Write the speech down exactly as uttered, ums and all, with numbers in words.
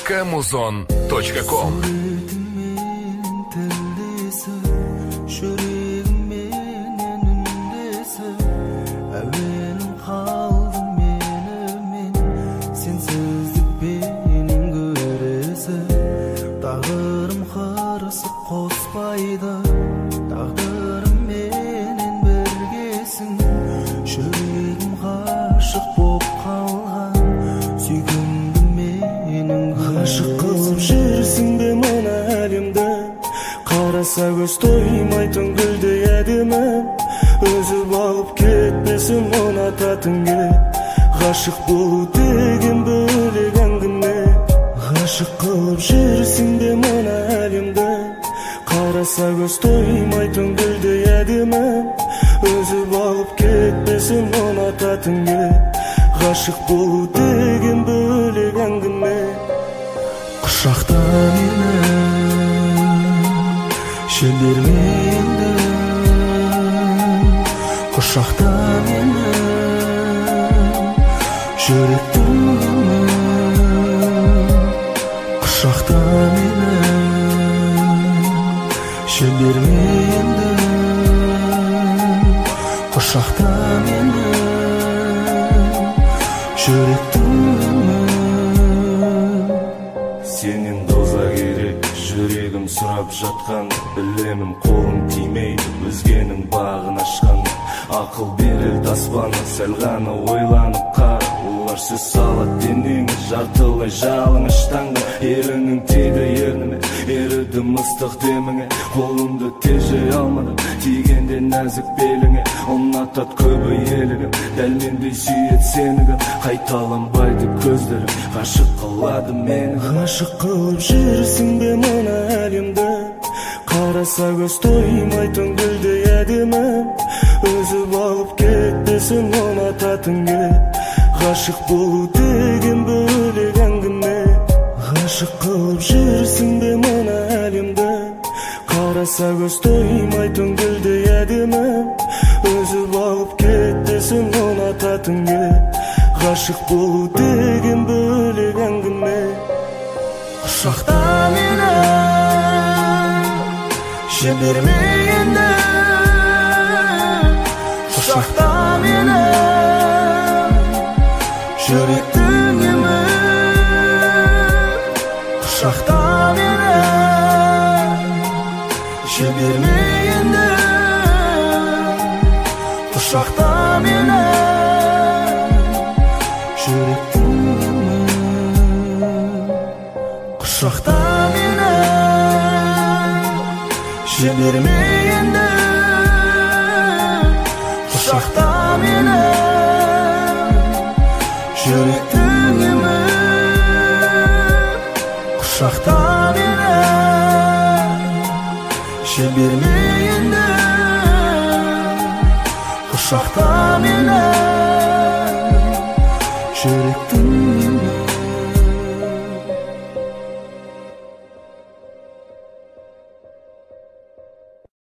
точка музон точка ком. Көз тоймайтын гүлдей әдемім, өзіп алып кетпесін ұнататын ке. Ғашық болу деген бөлек әңгіме. Ғашық қылып жүрсің бе мына әлемді, қараса көз тоймайтын гүлдей әдемім, өзіп алып кетпесін ұнататын ке. Ғашық болу деген бөлек әңгіме. Құшақта мені Şebermeyende Kuşakta meni Yürektimde Kuşakta meni Şebermeyende Kuşakta meni Yürektimde Senin doza gerek Жүрегім сұрап жатқан, білемін қолым тимейді, өзгенің бағын ашқан. Ақыл берер таспаны, сәл ғана ойланып қар. Олар сөз салат денеңі, жартылай жалыңыштанға. Ерінің тиді ерніме, еріді мыстық деміңе. Қолымды тежей алмадым, тигенде нәзік беліңе. Ұнатат көбі елігім, дәл мендей сүйет сенігім. Қайталанбайды көздерім, ғашық қылады мені. Ғашық қылып жүрсің бе мына әлемді, қараса көз тоймайтын гүлдей әдемім, өзіп алып кетпесін ұнататын ке. Ғашық болу деген бөлек әңгіме. Ғашық қылып жүрсің бе мына әлемді, қараса көз тоймайтын гүлдей әдемім, өзіп алып кетпесін ұнататын ке. Ғашық болу деген бөлек әңгіме. Құшақта мені Жібермейінде Құшақта мені Жүректің емі Құшақта мені Жібермейінде Құшақта мені Жүректің емі Құшақта мені Жібермейінде Құшақта мені Жүректің емі Құшақта мені Жібермейінде Құшақта мені Жүректің